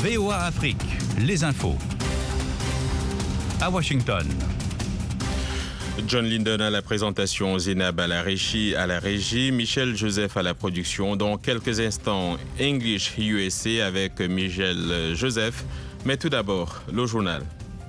VOA Afrique, les infos. À Washington. John Linden à la présentation, Zénab à la régie, Michel Joseph à la production. Dans quelques instants, English USA avec Michel Joseph. Mais tout d'abord, le journal.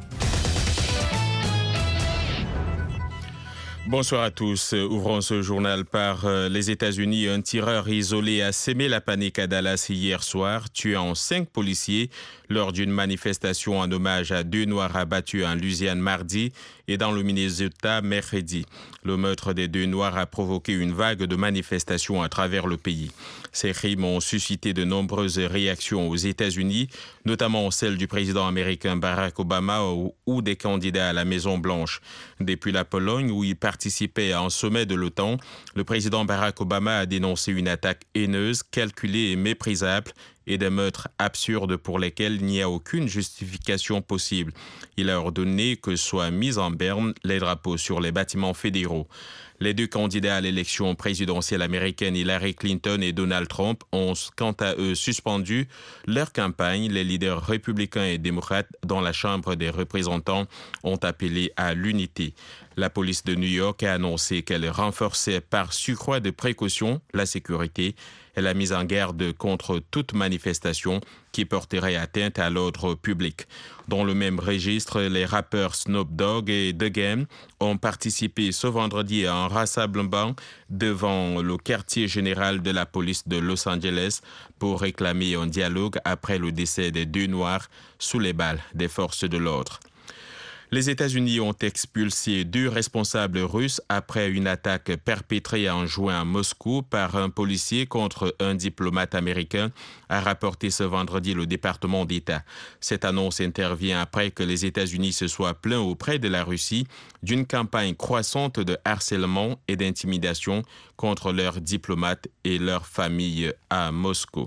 Bonsoir à tous. Ouvrons ce journal par les États-Unis. Un tireur isolé a sémé la panique à Dallas hier soir, tuant 5 policiers lors d'une manifestation en hommage à 2 Noirs abattus en Louisiane mardi et dans le Minnesota mercredi. Le meurtre des 2 Noirs a provoqué une vague de manifestations à travers le pays. Ces crimes ont suscité de nombreuses réactions aux États-Unis, notamment celle du président américain Barack Obama ou des candidats à la Maison-Blanche. Depuis la Pologne, où il participait à un sommet de l'OTAN, le président Barack Obama a dénoncé une attaque haineuse, calculée et méprisable et des meurtres absurdes pour lesquels il n'y a aucune justification possible. Il a ordonné que soient mis en berne les drapeaux sur les bâtiments fédéraux. Les 2 candidats à l'élection présidentielle américaine, Hillary Clinton et Donald Trump, ont quant à eux suspendu leur campagne. Les leaders républicains et démocrates dans la Chambre des représentants ont appelé à l'unité. La police de New York a annoncé qu'elle renforçait par surcroît de précaution la sécurité. Elle a mis en garde contre toute manifestation qui porterait atteinte à l'ordre public. Dans le même registre, les rappeurs Snoop Dogg et The Game ont participé ce vendredi à un rassemblement devant le quartier général de la police de Los Angeles pour réclamer un dialogue après le décès des 2 Noirs sous les balles des forces de l'ordre. Les États-Unis ont expulsé 2 responsables russes après une attaque perpétrée en juin à Moscou par un policier contre un diplomate américain, a rapporté ce vendredi le département d'État. Cette annonce intervient après que les États-Unis se soient plaints auprès de la Russie d'une campagne croissante de harcèlement et d'intimidation contre leurs diplomates et leurs familles à Moscou.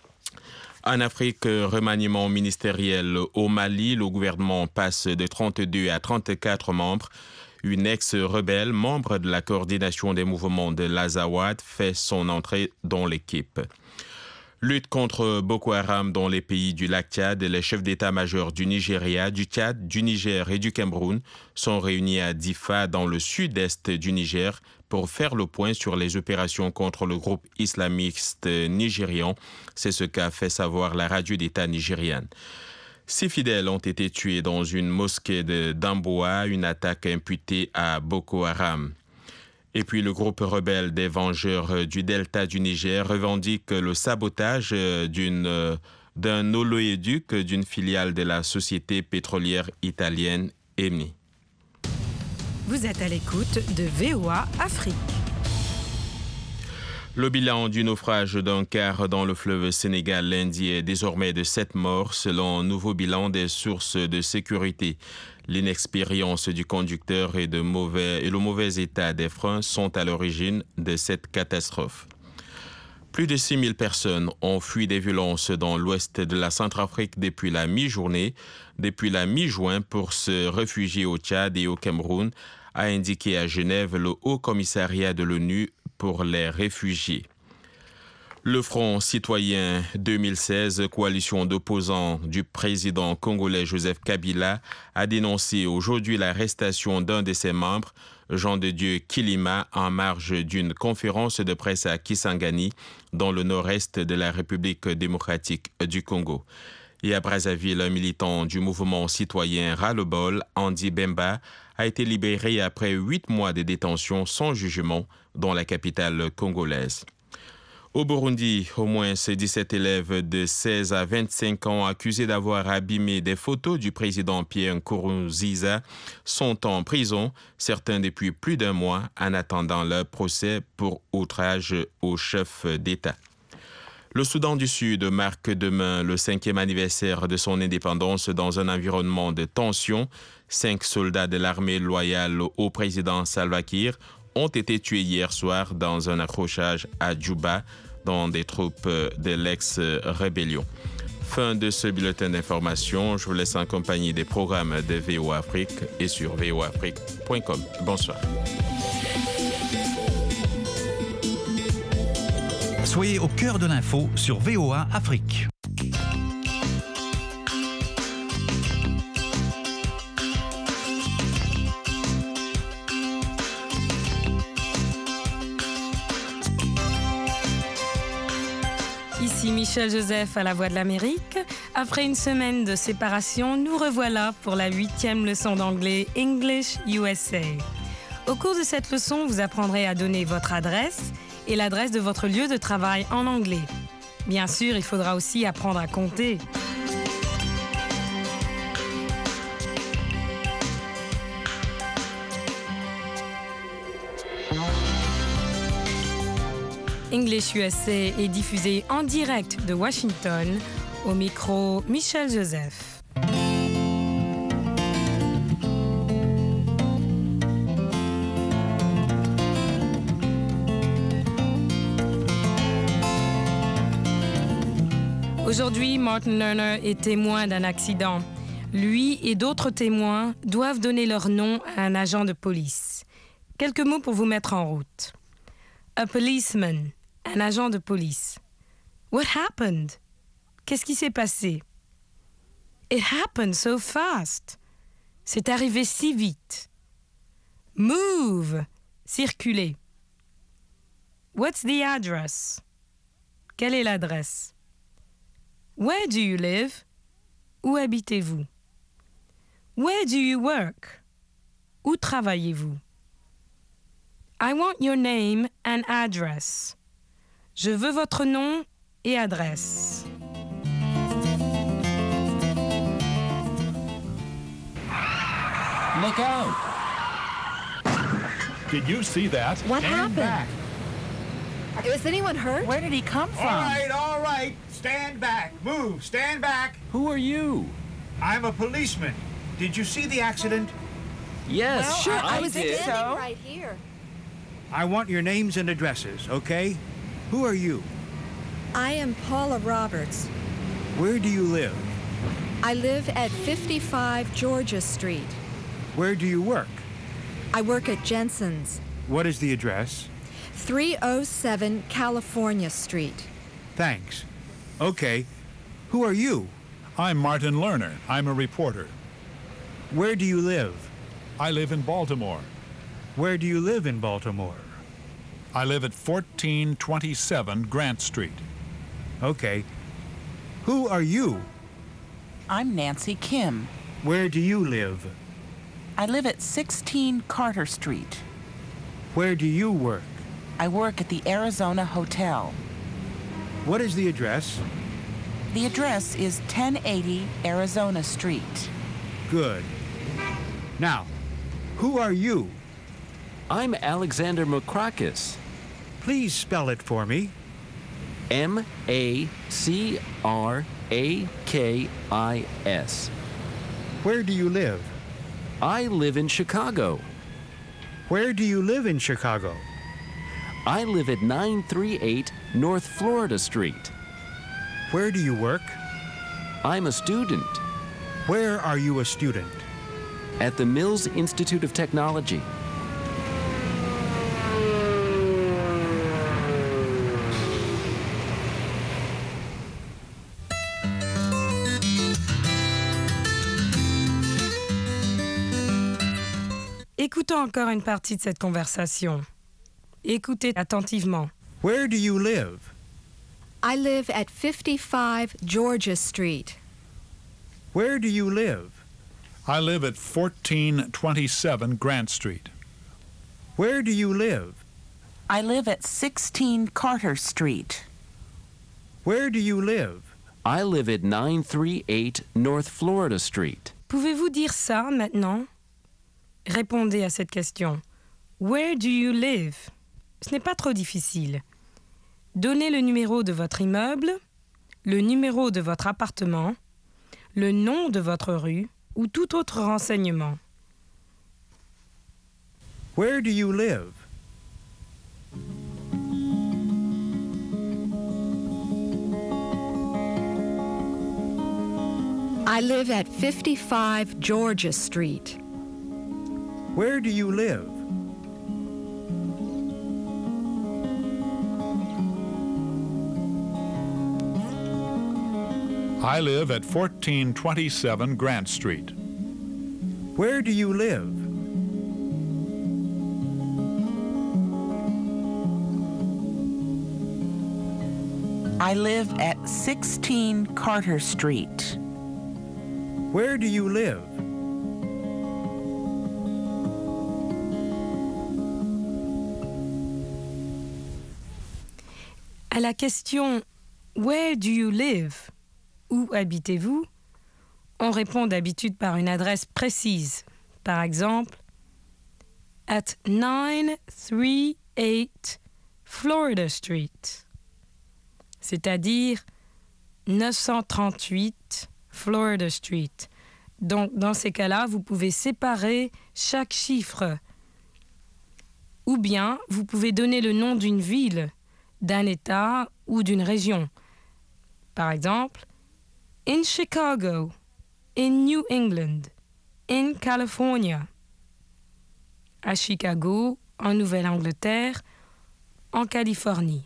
En Afrique, remaniement ministériel au Mali, le gouvernement passe de 32 à 34 membres. Une ex-rebelle, membre de la coordination des mouvements de l'Azawad, fait son entrée dans l'équipe. Lutte contre Boko Haram dans les pays du lac Tchad. Les chefs d'état-major du Nigeria, du Tchad, du Niger et du Cameroun sont réunis à Difa dans le sud-est du Niger pour faire le point sur les opérations contre le groupe islamiste nigérian. C'est ce qu'a fait savoir la radio d'État nigériane. 6 fidèles ont été tués dans une mosquée de Damboa, une attaque imputée à Boko Haram. Et puis le groupe rebelle des Vengeurs du Delta du Niger revendique le sabotage d'un oléoduc d'une filiale de la société pétrolière italienne Eni. Vous êtes à l'écoute de VOA Afrique. Le bilan du naufrage d'un car dans le fleuve Sénégal lundi est désormais de 7 morts selon un nouveau bilan des sources de sécurité. L'inexpérience du conducteur et le mauvais état des freins sont à l'origine de cette catastrophe. Plus de 6 000 personnes ont fui des violences dans l'ouest de la Centrafrique depuis la mi-journée, depuis la mi-juin pour se réfugier au Tchad et au Cameroun, a indiqué à Genève le Haut Commissariat de l'ONU pour les réfugiés. Le Front citoyen 2016, coalition d'opposants du président congolais Joseph Kabila, a dénoncé aujourd'hui l'arrestation d'un de ses membres, Jean de Dieu Kilima, en marge d'une conférence de presse à Kisangani, dans le nord-est de la République démocratique du Congo. Et à Brazzaville, un militant du mouvement citoyen Ras-le-Bol, Andy Bemba, a été libéré après 8 mois de détention sans jugement dans la capitale congolaise. Au Burundi, au moins 17 élèves de 16 à 25 ans accusés d'avoir abîmé des photos du président Pierre Nkurunziza sont en prison, certains depuis plus d'1 mois, en attendant leur procès pour outrage au chef d'État. Le Soudan du Sud marque demain le 5e anniversaire de son indépendance dans un environnement de tension. 5 soldats de l'armée loyale au président Salva Kiir ont été tués hier soir dans un accrochage à Djouba, dans des troupes de l'ex-rébellion. Fin de ce bulletin d'information. Je vous laisse en compagnie des programmes de VOA Afrique et sur voaafrique.com. Bonsoir. Soyez au cœur de l'info sur VOA Afrique. Ici Michel Joseph à la Voix de l'Amérique. Après une semaine de séparation, nous revoilà pour la 8e leçon d'anglais English USA. Au cours de cette leçon, vous apprendrez à donner votre adresse et l'adresse de votre lieu de travail en anglais. Bien sûr, il faudra aussi apprendre à compter. English USA est diffusé en direct de Washington, au micro Michel Joseph. Aujourd'hui, Martin Lerner est témoin d'un accident. Lui et d'autres témoins doivent donner leur nom à un agent de police. Quelques mots pour vous mettre en route. A policeman, un agent de police. What happened? Qu'est-ce qui s'est passé? It happened so fast. C'est arrivé si vite. Move, circuler. What's the address? Quelle est l'adresse? Where do you live? Où habitez-vous? Where do you work? Où travaillez-vous? I want your name and address. Je veux votre nom et adresse. Look out! Did you see that? What happened? Back. Was anyone hurt? Where did he come from? All right. Stand back. Move. Stand back. Who are you? I'm a policeman. Did you see the accident? Yes, Well, sure, I I was did. standing right here. I want your names and addresses, okay? Who are you? I am Paula Roberts. Where do you live? I live at 55 Georgia Street. Where do you work? I work at Jensen's, What is the address? 307 California Street. Thanks. Okay. Who are you? I'm Martin Lerner. I'm a reporter. Where do you live? I live in Baltimore. Where do you live in Baltimore? I live at 1427 Grant Street. Okay. Who are you? I'm Nancy Kim. Where do you live? I live at 16 Carter Street. Where do you work? I work at the Arizona Hotel. What is the address? The address is 1080 Arizona Street. Good. Now, who are you? I'm Alexander Makrakis. Please spell it for me. Makrakis. Where do you live? I live in Chicago. Where do you live in Chicago? I live at 938 North Florida Street. Where do you work? I'm a student Where are you a student? at the Mills Institute of Technology. Écoutons encore une partie de cette conversation. Écoutez attentivement. Where do you live? I live at 55 Georgia Street. Where do you live? I live at 1427 Grant Street. Where do you live? I live at 16 Carter Street. Where do you live? I live at 938 North Florida Street. Pouvez-vous dire ça maintenant? Répondez à cette question. Where do you live? Ce n'est pas trop difficile. Donnez le numéro de votre immeuble, le numéro de votre appartement, le nom de votre rue ou tout autre renseignement. Where do you live? I live at 55 Georgia Street. Where do you live? I live at 1427 Grant Street. Where do you live? I live at 16 Carter Street. Where do you live? À la question « Where do you live ?» Où habitez-vous? On répond d'habitude par une adresse précise. Par exemple, at 938 Florida Street, c'est-à-dire 938 Florida Street. Donc, dans ces cas-là, vous pouvez séparer chaque chiffre. Ou bien, vous pouvez donner le nom d'une ville, d'un État ou d'une région. Par exemple, in Chicago, in New England, in California. À Chicago, en Nouvelle-Angleterre, en Californie.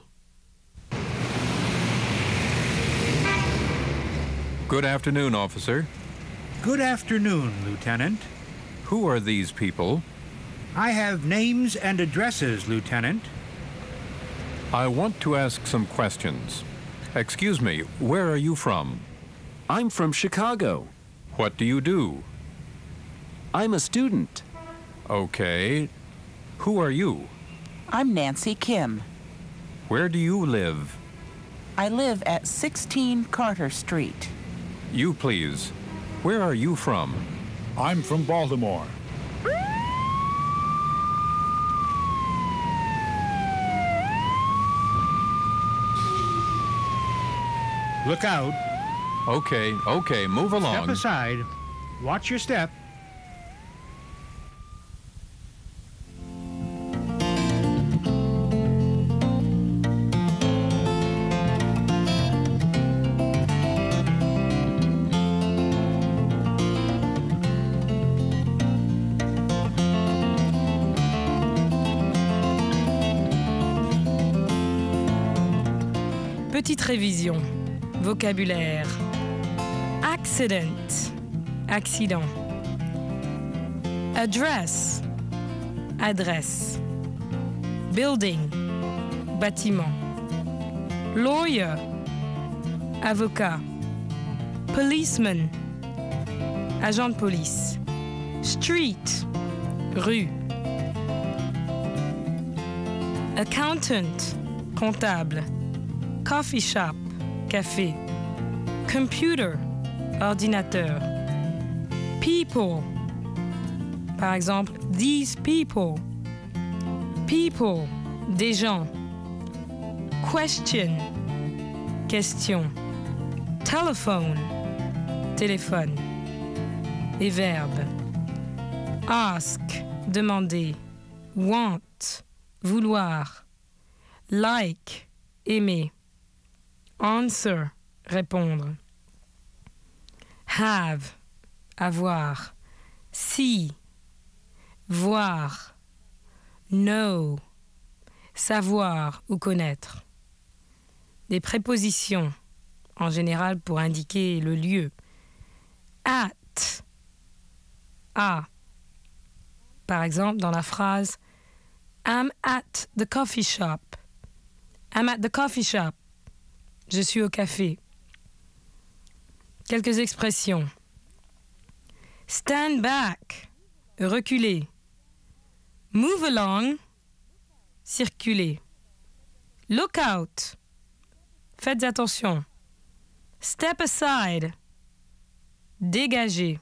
Good afternoon, officer. Good afternoon, Lieutenant. Who are these people? I have names and addresses, Lieutenant. I want to ask some questions. Excuse me, where are you from? I'm from Chicago. What do you do? I'm a student. Okay. Who are you? I'm Nancy Kim. Where do you live? I live at 16 Carter Street. You, please. Where are you from? I'm from Baltimore. Look out. Okay, move along. Step aside. Watch your step. Petite révision. Vocabulaire. Accident. Accident. Address. Adresse. Building. Bâtiment. Lawyer. Avocat. Policeman. Agent de police. Street. Rue. Accountant. Comptable. Coffee shop, café. Computer, ordinateur. People, par exemple, these people. People, des gens. Question, question. Telephone, téléphone. Et verbe. Ask, demander. Want, vouloir. Like, aimer. Answer, répondre. Have, avoir. See, voir. Know, savoir ou connaître. Des prépositions, en général pour indiquer le lieu. At, à. Par exemple, dans la phrase I'm at the coffee shop. I'm at the coffee shop. Je suis au café. Quelques expressions. Stand back, reculer. Move along, circuler. Look out, faites attention. Step aside, dégager.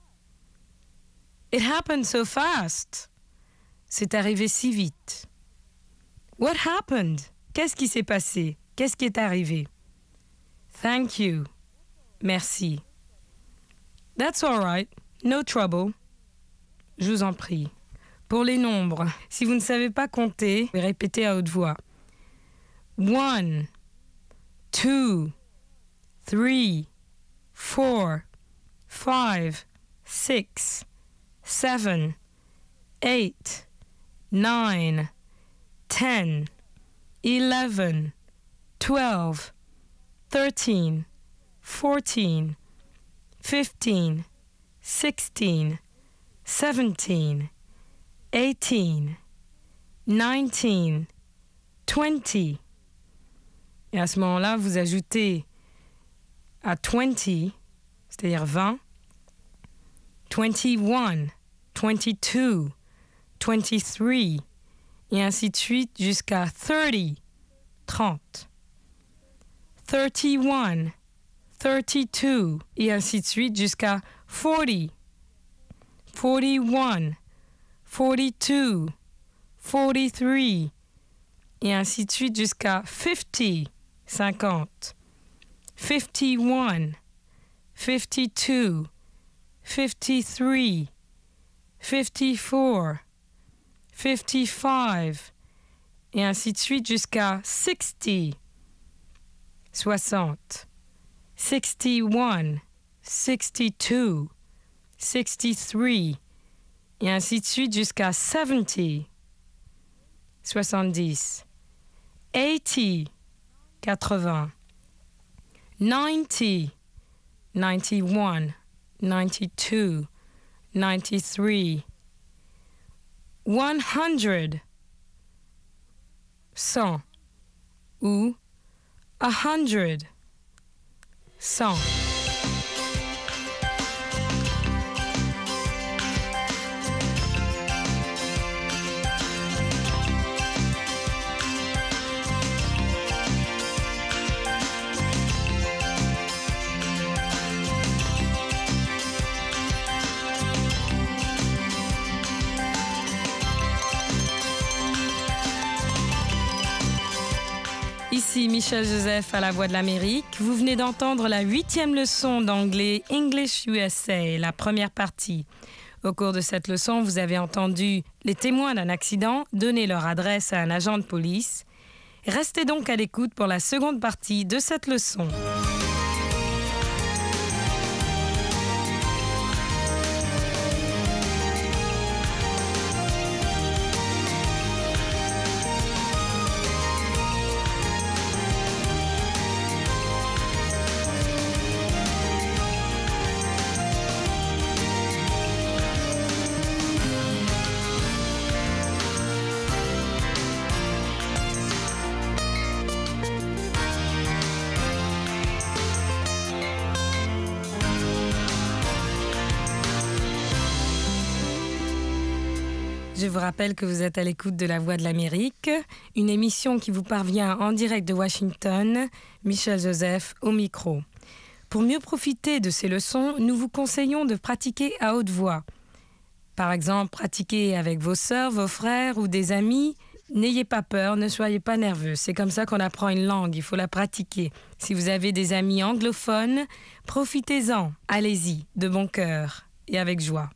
It happened so fast. C'est arrivé si vite. What happened? Qu'est-ce qui s'est passé? Qu'est-ce qui est arrivé? Thank you. Merci. That's all right. No trouble. Je vous en prie. Pour les nombres, si vous ne savez pas compter, répétez à haute voix. 1, 2, 3, 4, 5, 6, 7, 8, 9, 10, 11, 12, 13, 14, 15, 16, 17, 18, 19, 20, Et à ce moment-là, vous ajoutez à 20, c'est-à-dire 20, 21, 22, 23, et ainsi de suite jusqu'à 30, 30. 31, 32, et ainsi de suite jusqu'à 40, 41, 42, 43, et ainsi de suite jusqu'à 50, 50, 51, 52, 53, 54, 55, et ainsi de suite jusqu'à 60, 60, 61, 62, 63, et ainsi de suite jusqu'à 70, 70, 80, 80, 90, 91, 92, 93, 100, 100, ou 100, 100. Ici Michel Joseph à la Voix de l'Amérique. Vous venez d'entendre la 8e leçon d'anglais English USA, la première partie. Au cours de cette leçon, vous avez entendu les témoins d'un accident donner leur adresse à un agent de police. Restez donc à l'écoute pour la seconde partie de cette leçon. Je vous rappelle que vous êtes à l'écoute de La Voix de l'Amérique, une émission qui vous parvient en direct de Washington, Michel Joseph au micro. Pour mieux profiter de ces leçons, nous vous conseillons de pratiquer à haute voix. Par exemple, pratiquer avec vos sœurs, vos frères ou des amis. N'ayez pas peur, ne soyez pas nerveux. C'est comme ça qu'on apprend une langue, il faut la pratiquer. Si vous avez des amis anglophones, profitez-en. Allez-y, de bon cœur et avec joie.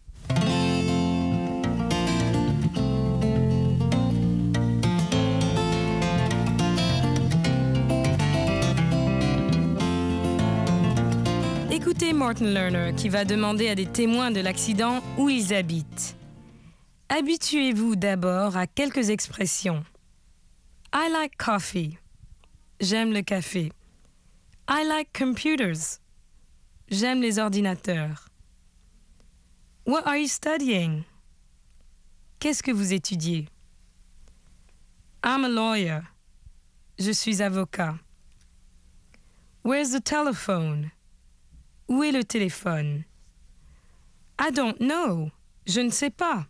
Écoutez Martin Lerner qui va demander à des témoins de l'accident où ils habitent. Habituez-vous d'abord à quelques expressions. I like coffee. J'aime le café. I like computers. J'aime les ordinateurs. What are you studying? Qu'est-ce que vous étudiez? I'm a lawyer. Je suis avocat. Where's the telephone? Où est le téléphone? I don't know. Je ne sais pas.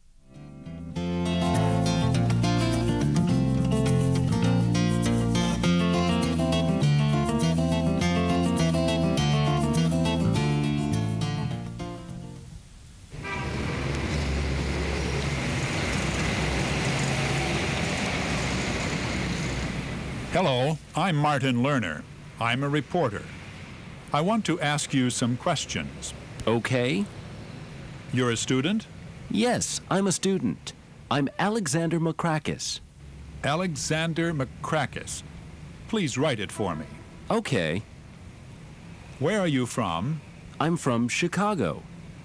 Hello, I'm Martin Lerner. I'm a reporter. I want to ask you some questions. Okay. You're a student? Yes, I'm a student. I'm Alexander Makrakis. Alexander Makrakis. Please write it for me. Okay. Where are you from? I'm from Chicago.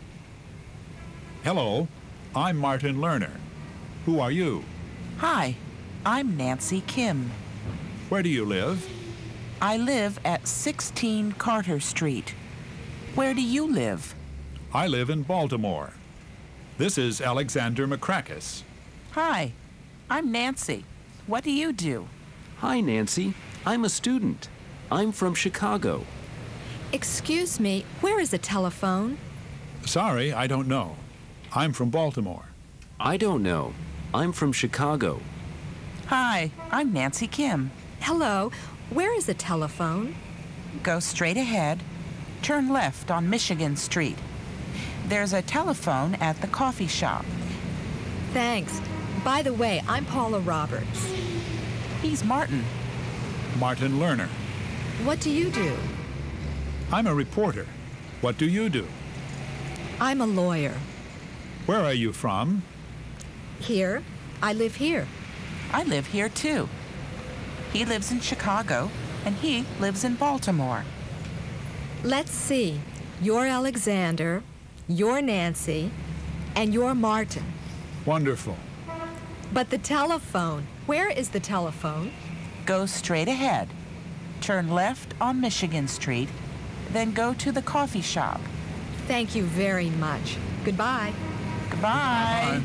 Hello, I'm Martin Lerner. Who are you? Hi, I'm Nancy Kim. Where do you live? I live at 16 Carter Street. Where do you live? I live in Baltimore. This is Alexander Makrakis. Hi, I'm Nancy. What do you do? Hi, Nancy. I'm a student. I'm from Chicago. Excuse me, where is a telephone? Sorry, I don't know. I'm from Baltimore. I don't know. I'm from Chicago. Hi, I'm Nancy Kim. Hello, where is a telephone? Go straight ahead. Turn left on Michigan Street. There's a telephone at the coffee shop. Thanks. By the way, I'm Paula Roberts. He's Martin. Martin Lerner. What do you do? I'm a reporter. What do you do? I'm a lawyer. Where are you from? Here. I live here. I live here too. He lives in Chicago, and he lives in Baltimore. Let's see. You're Alexander, you're Nancy, and you're Martin. Wonderful. But the telephone, where is the telephone? Go straight ahead. Turn left on Michigan Street, then go to the coffee shop. Thank you very much. Goodbye. Goodbye.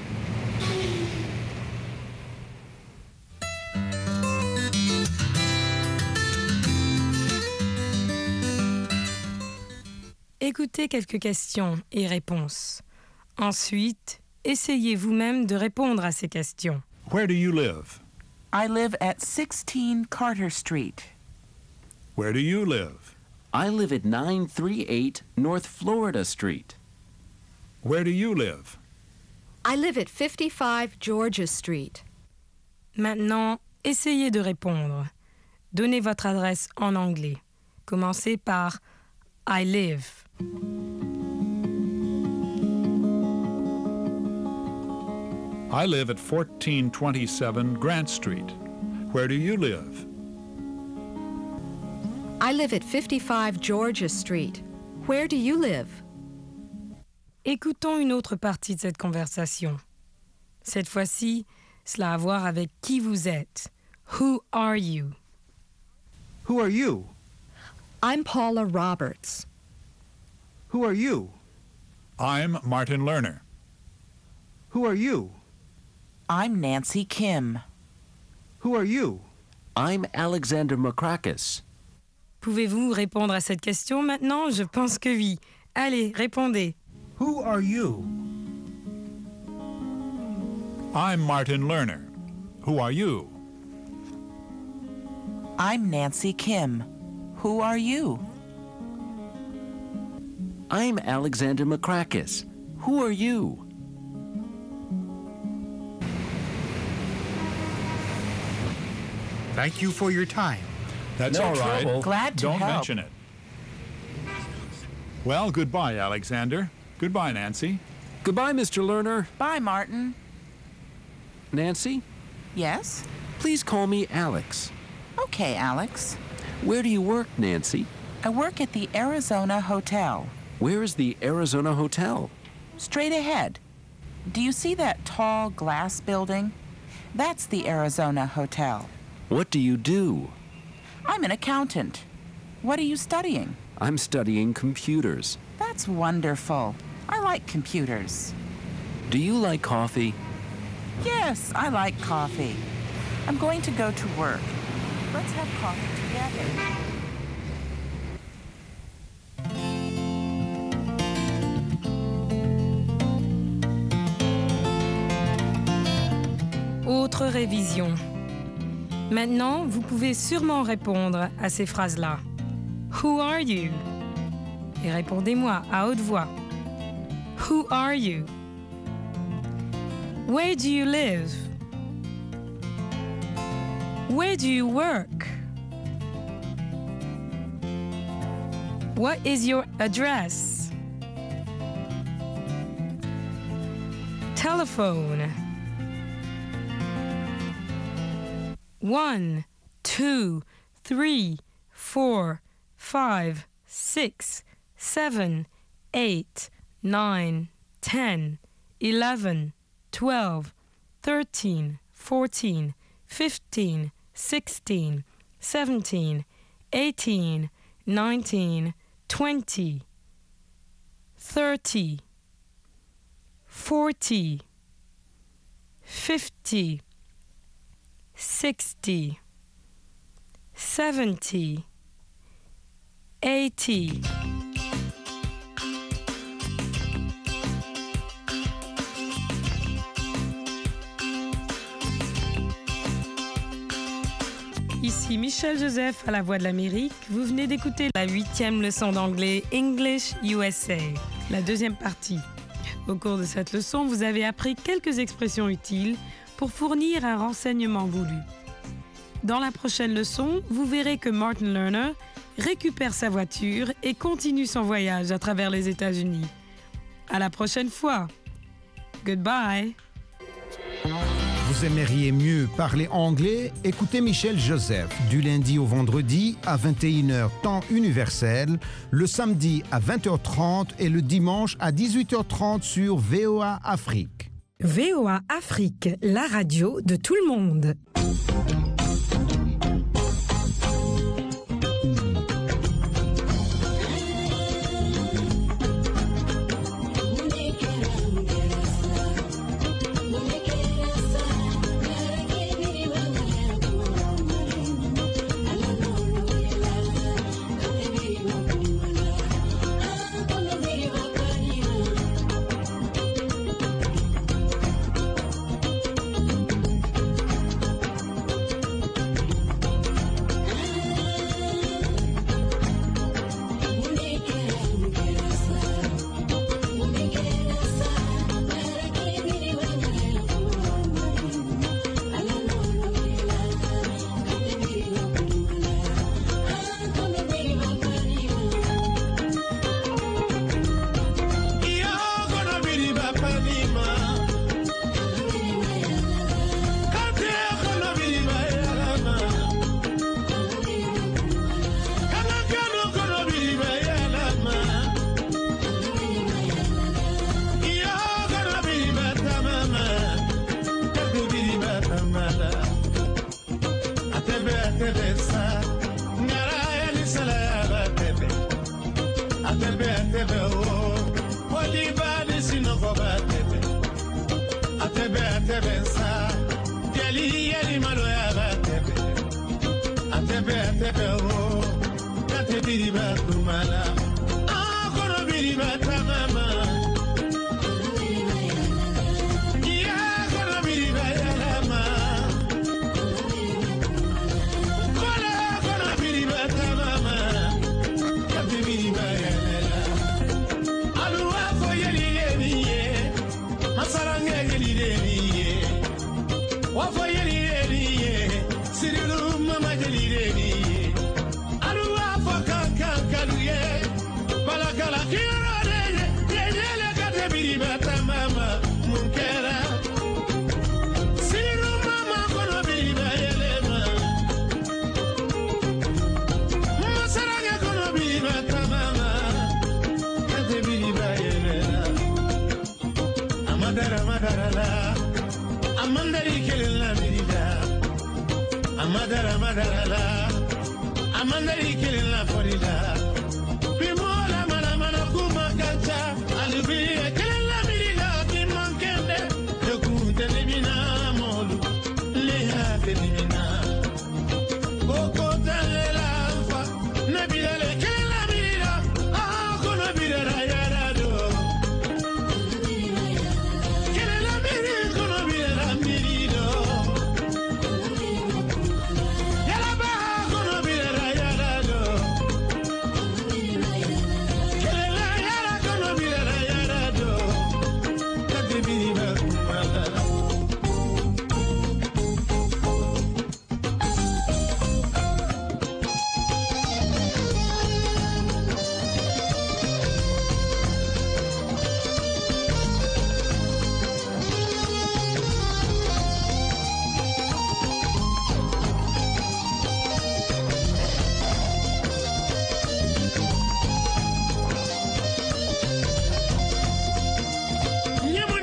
Écoutez quelques questions et réponses. Ensuite, essayez vous-même de répondre à ces questions. Where do you live? I live at 16 Carter Street. Where do you live? I live at 938 North Florida Street. Where do you live? I live at 55 Georgia Street. Maintenant, essayez de répondre. Donnez votre adresse en anglais. Commencez par I live. I live at 1427 Grant Street. Where do you live? I live at 55 Georgia Street. Where do you live? Écoutons une autre partie de cette conversation. Cette fois-ci, cela a à voir avec qui vous êtes. Who are you? Who are you? I'm Paula Roberts. Who are you? I'm Martin Lerner. Who are you? I'm Nancy Kim. Who are you? I'm Alexander Makrakis. Pouvez-vous répondre à cette question maintenant? Je pense que oui. Allez, répondez. Who are you? I'm Martin Lerner. Who are you? I'm Nancy Kim. Who are you? I'm Alexander Makrakis. Who are you? Thank you for your time. That's No all right. trouble. Glad to Don't help. mention it. Well, goodbye, Alexander. Goodbye, Nancy. Goodbye, Mr. Lerner. Bye, Martin. Nancy, Yes? please call me Alex. Okay, Alex. Where do you work, Nancy? I work at the Arizona Hotel. Where is the Arizona Hotel? Straight ahead. Do you see that tall glass building? That's the Arizona Hotel. What do you do? I'm an accountant. What are you studying? I'm studying computers. That's wonderful. I like computers. Do you like coffee? Yes, I like coffee. I'm going to go to work. Let's have coffee together. Autre révision. Maintenant, vous pouvez sûrement répondre à ces phrases-là. Who are you? Et répondez-moi à haute voix. Who are you? Where do you live? Where do you work? What is your address? Telephone. 1, 2, 3, 4, 5, 6, 7, 8, 9, 10, 11, 12, 13, 14, 15, 16, 17, 18, 19, 20, 30, 40, 50, 60, 70, 80. Ici Michel Joseph à la Voix de l'Amérique. Vous venez d'écouter la 8e leçon d'anglais English USA, la deuxième partie. Au cours de cette leçon, vous avez appris quelques expressions utiles pour fournir un renseignement voulu. Dans la prochaine leçon, vous verrez que Martin Lerner récupère sa voiture et continue son voyage à travers les États-Unis. À la prochaine fois. Goodbye. Vous aimeriez mieux parler anglais? Écoutez Michel Joseph du lundi au vendredi à 21h temps universel, le samedi à 20h30 et le dimanche à 18h30 sur VOA Afrique. VOA Afrique, la radio de tout le monde.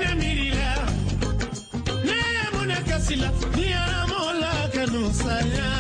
Ni amo la que no saya.